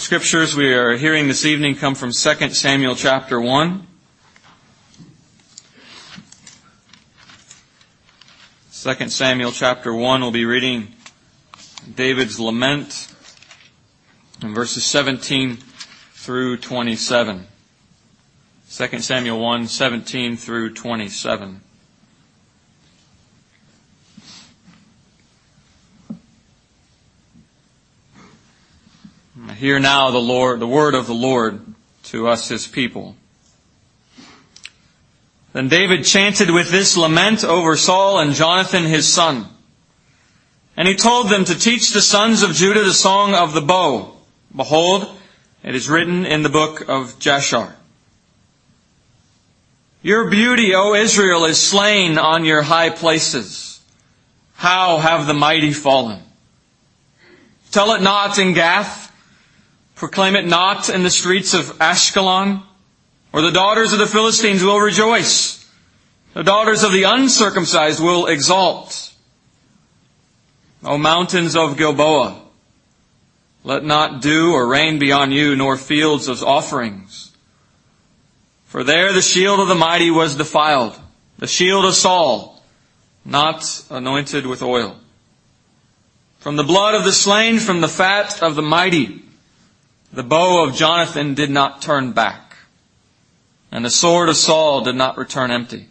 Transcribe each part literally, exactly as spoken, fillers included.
scriptures we are hearing this evening come from Second Samuel chapter one. Second Samuel chapter one, we'll be reading David's lament in verses seventeen through twenty-seven. Second Samuel one, seventeen through twenty-seven. Hear now the Lord, the word of the Lord to us, His people. Then David chanted with this lament over Saul and Jonathan his son. And he told them to teach the sons of Judah the song of the bow. Behold, it is written in the book of Jashar. Your beauty, O Israel, is slain on your high places. How have the mighty fallen? Tell it not in Gath. Proclaim it not in the streets of Ashkelon, or the daughters of the Philistines will rejoice. The daughters of the uncircumcised will exalt. O mountains of Gilboa, let not dew or rain be on you, nor fields of offerings. For there the shield of the mighty was defiled, the shield of Saul, not anointed with oil. From the blood of the slain, from the fat of the mighty, the bow of Jonathan did not turn back, and the sword of Saul did not return empty.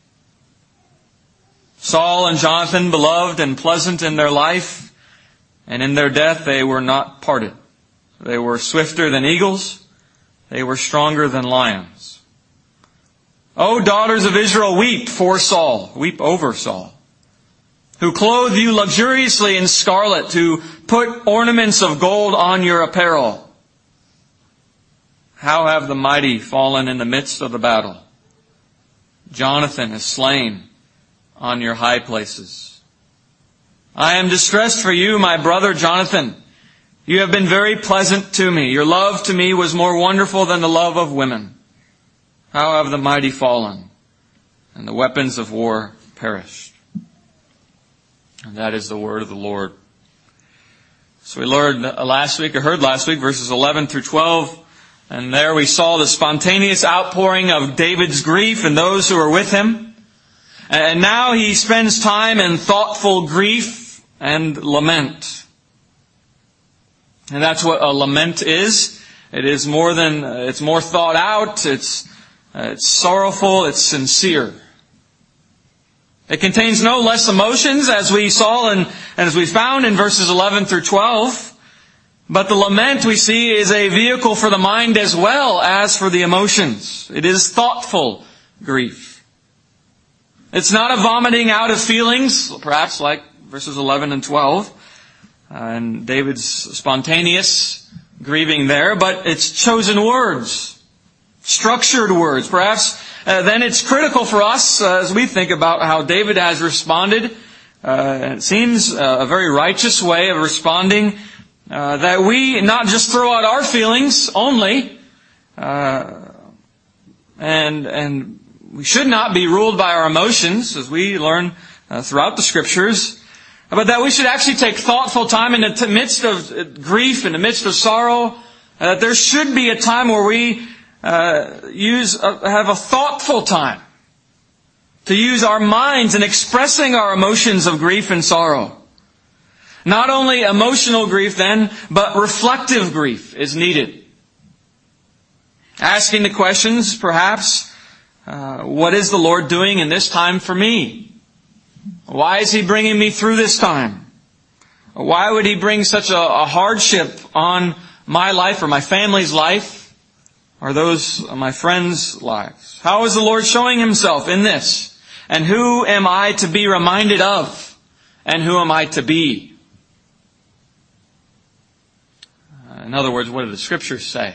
Saul and Jonathan, beloved and pleasant in their life, and in their death they were not parted. They were swifter than eagles, they were stronger than lions. O daughters of Israel, weep for Saul, weep over Saul, who clothe you luxuriously in scarlet, who put ornaments of gold on your apparel. How have the mighty fallen in the midst of the battle? Jonathan is slain on your high places. I am distressed for you, my brother Jonathan. You have been very pleasant to me. Your love to me was more wonderful than the love of women. How have the mighty fallen, and the weapons of war perished? And that is the word of the Lord. So we learned last week, or heard last week, verses eleven through twelve. And there we saw the spontaneous outpouring of David's grief and those who were with him. And now he spends time in thoughtful grief and lament. And that's what a lament is. It is more than, it's more thought out, it's, it's sorrowful, it's sincere. It contains no less emotions, as we saw and as we found in verses eleven through twelve. But the lament, we see, is a vehicle for the mind as well as for the emotions. It is thoughtful grief. It's not a vomiting out of feelings, perhaps like verses eleven and twelve, uh, and David's spontaneous grieving there, but it's chosen words, structured words. Perhaps uh, then it's critical for us uh, as we think about how David has responded. Uh, it seems uh, a very righteous way of responding. Uh, that we not just throw out our feelings only, uh, and and we should not be ruled by our emotions, as we learn uh, throughout the Scriptures, but that we should actually take thoughtful time in the midst of grief, in the midst of sorrow. Uh, that there should be a time where we uh, use a, have a thoughtful time to use our minds in expressing our emotions of grief and sorrow. Not only emotional grief then, but reflective grief is needed. Asking the questions, perhaps, uh, what is the Lord doing in this time for me? Why is He bringing me through this time? Why would He bring such a, a hardship on my life or my family's life or those of my friends' lives? How is the Lord showing Himself in this? And who am I to be reminded of? And who am I to be? In other words, what do the Scriptures say?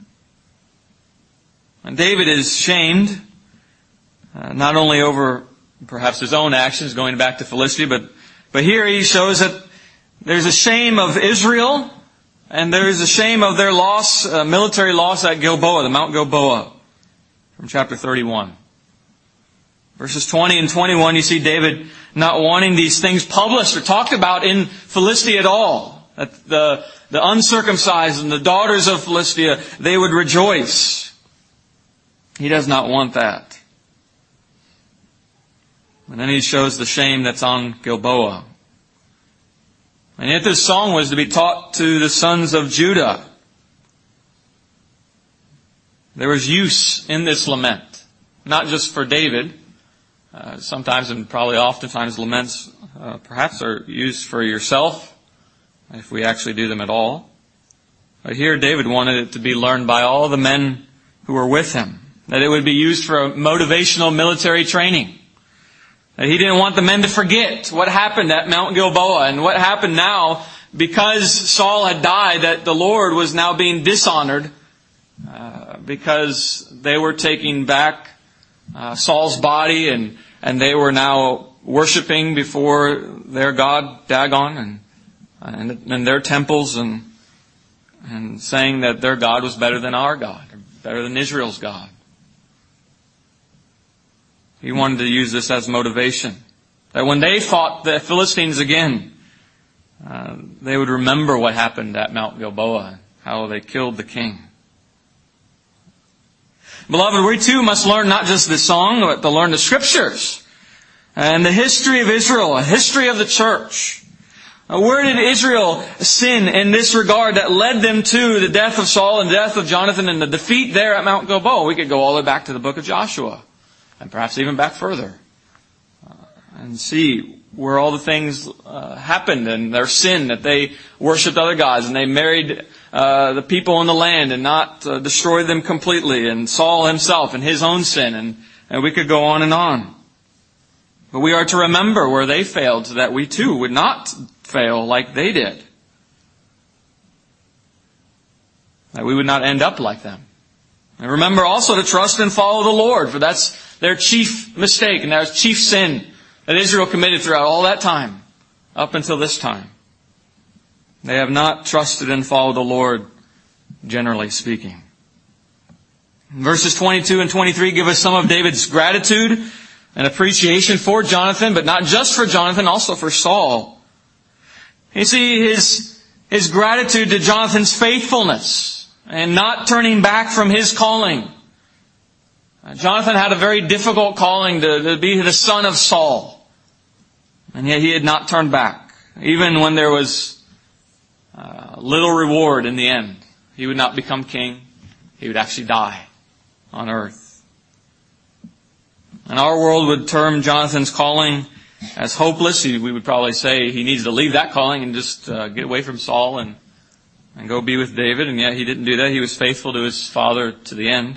And David is shamed, uh, not only over perhaps his own actions going back to Philistia, but, but here he shows that there's a shame of Israel, and there's a shame of their loss, uh, military loss at Gilboa, the Mount Gilboa, from chapter thirty-one. Verses twenty and twenty-one, you see David not wanting these things published or talked about in Philistia at all. That the the uncircumcised and the daughters of Philistia, they would rejoice. He does not want that. And then he shows the shame that's on Gilboa. And yet this song was to be taught to the sons of Judah. There was use in this lament, not just for David. Uh, sometimes and probably oftentimes laments uh, perhaps are used for yourself, if we actually do them at all. But here David wanted it to be learned by all the men who were with him, that it would be used for motivational military training. That he didn't want the men to forget what happened at Mount Gilboa and what happened now because Saul had died, that the Lord was now being dishonored uh, because they were taking back uh, Saul's body and, and they were now worshiping before their god Dagon and, and, and their temples and, and saying that their God was better than our God, or better than Israel's God. He wanted to use this as motivation. That when they fought the Philistines again, uh, they would remember what happened at Mount Gilboa, how they killed the king. Beloved, we too must learn not just this song, but to learn the Scriptures and the history of Israel, a history of the church. Uh, where did Israel sin in this regard that led them to the death of Saul and the death of Jonathan and the defeat there at Mount Gilboa? We could go all the way back to the book of Joshua. And perhaps even back further. Uh, and see where all the things uh, happened and their sin, that they worshipped other gods and they married uh, the people in the land and not uh, destroyed them completely. And Saul himself and his own sin. And, and we could go on and on. But we are to remember where they failed so that we too would not fail like they did. That we would not end up like them. And remember also to trust and follow the Lord, for that's their chief mistake and their chief sin that Israel committed throughout all that time, up until this time. They have not trusted and followed the Lord, generally speaking. Verses twenty-two and twenty-three give us some of David's gratitude and appreciation for Jonathan, but not just for Jonathan, also for Saul. You see, his, his gratitude to Jonathan's faithfulness and not turning back from his calling. Jonathan had a very difficult calling to, to be the son of Saul. And yet he had not turned back. Even when there was uh, little reward in the end. He would not become king. He would actually die on earth. And our world would term Jonathan's calling as hopeless. We would probably say he needs to leave that calling and just uh, get away from Saul and, and go be with David. And yet he didn't do that. He was faithful to his father to the end.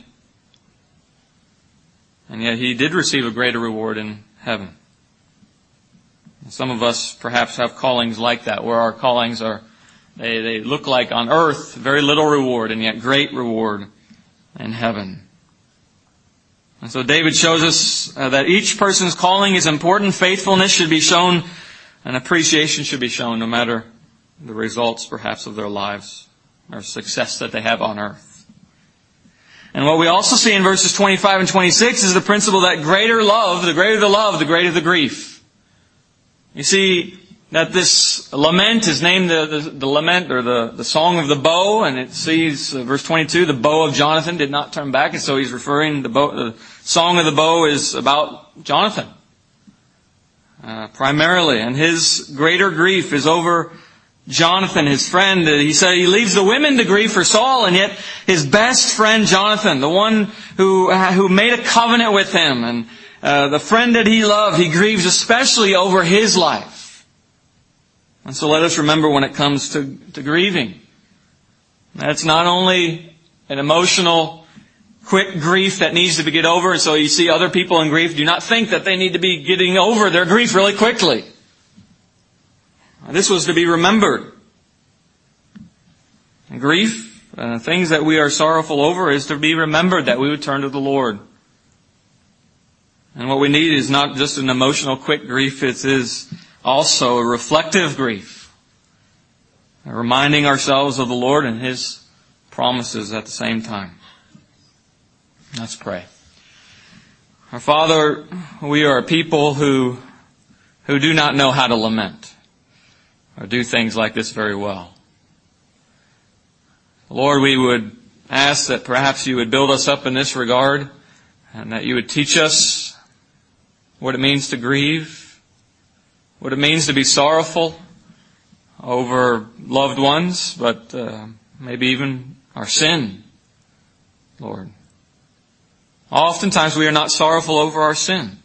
And yet he did receive a greater reward in heaven. And some of us perhaps have callings like that, where our callings are, they, they look like on earth, very little reward, and yet great reward in heaven. And so David shows us uh, that each person's calling is important. Faithfulness should be shown, and appreciation should be shown, no matter the results perhaps of their lives or success that they have on earth. And what we also see in verses twenty-five and twenty-six is the principle that greater love, the greater the love, the greater the grief. You see that this lament is named the, the, the lament or the, the song of the bow, and it sees uh, verse twenty-two, the bow of Jonathan did not turn back, and so he's referring, the, bow, the song of the bow is about Jonathan. Uh, primarily, and his greater grief is over Jonathan, his friend. He said he leaves the women to grieve for Saul, and yet his best friend Jonathan, the one who who made a covenant with him, and uh, the friend that he loved, he grieves especially over his life. And so let us remember when it comes to, to grieving, that's not only an emotional, quick grief that needs to be get over, and so you see other people in grief, do not think that they need to be getting over their grief really quickly. This was to be remembered. And grief, uh, things that we are sorrowful over, is to be remembered, that we would turn to the Lord. And what we need is not just an emotional, quick grief, it is also a reflective grief. Reminding ourselves of the Lord and His promises at the same time. Let's pray. Our Father, we are a people who, who do not know how to lament or do things like this very well. Lord, we would ask that perhaps you would build us up in this regard, and that you would teach us what it means to grieve, what it means to be sorrowful over loved ones, but uh, maybe even our sin, Lord. Oftentimes we are not sorrowful over our sin.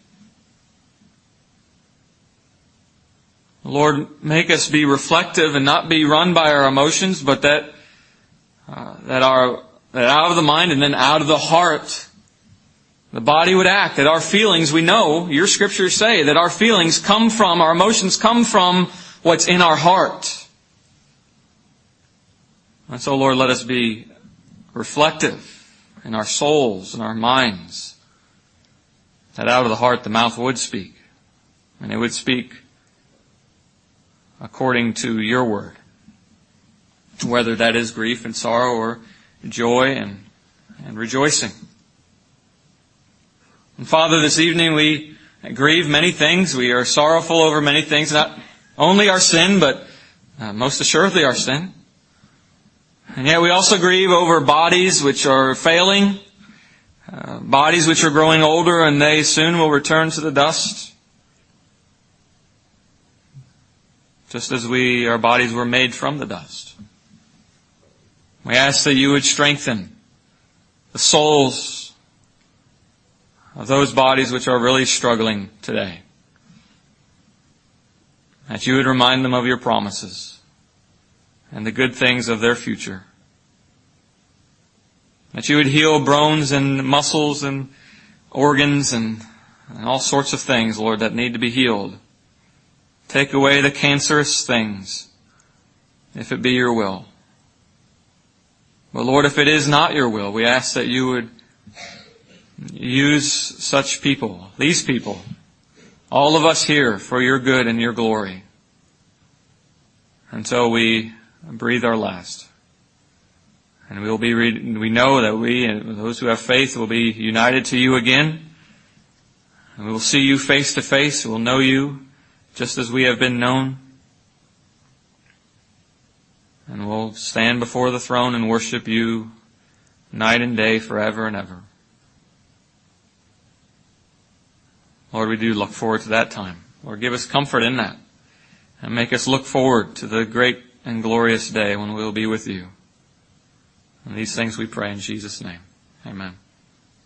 Lord, make us be reflective and not be run by our emotions, but that uh, that our that out of the mind and then out of the heart, the body would act. That our feelings, we know, your scriptures say, that our feelings come from, our emotions come from what's in our heart. And so, Lord, let us be reflective in our souls and our minds, that out of the heart the mouth would speak, and it would speak according to your word, whether that is grief and sorrow or joy and, and rejoicing. And Father, this evening we grieve many things. We are sorrowful over many things, not only our sin, but uh, most assuredly our sin. And yet we also grieve over bodies which are failing, uh, bodies which are growing older, and they soon will return to the dust. Just as we, our bodies were made from the dust. We ask that you would strengthen the souls of those bodies which are really struggling today. That you would remind them of your promises and the good things of their future. That you would heal bones and muscles and organs and, and all sorts of things, Lord, that need to be healed. Take away the cancerous things, if it be your will. But Lord, if it is not your will, we ask that you would use such people, these people, all of us here, for your good and your glory, until we breathe our last. And we will be, we know that we, and those who have faith, will be united to you again. And we will see you face to face. We'll know you just as we have been known. And we'll stand before the throne and worship you night and day forever and ever. Lord, we do look forward to that time. Lord, give us comfort in that. And make us look forward to the great and glorious day when we'll be with you. And these things we pray in Jesus' name. Amen.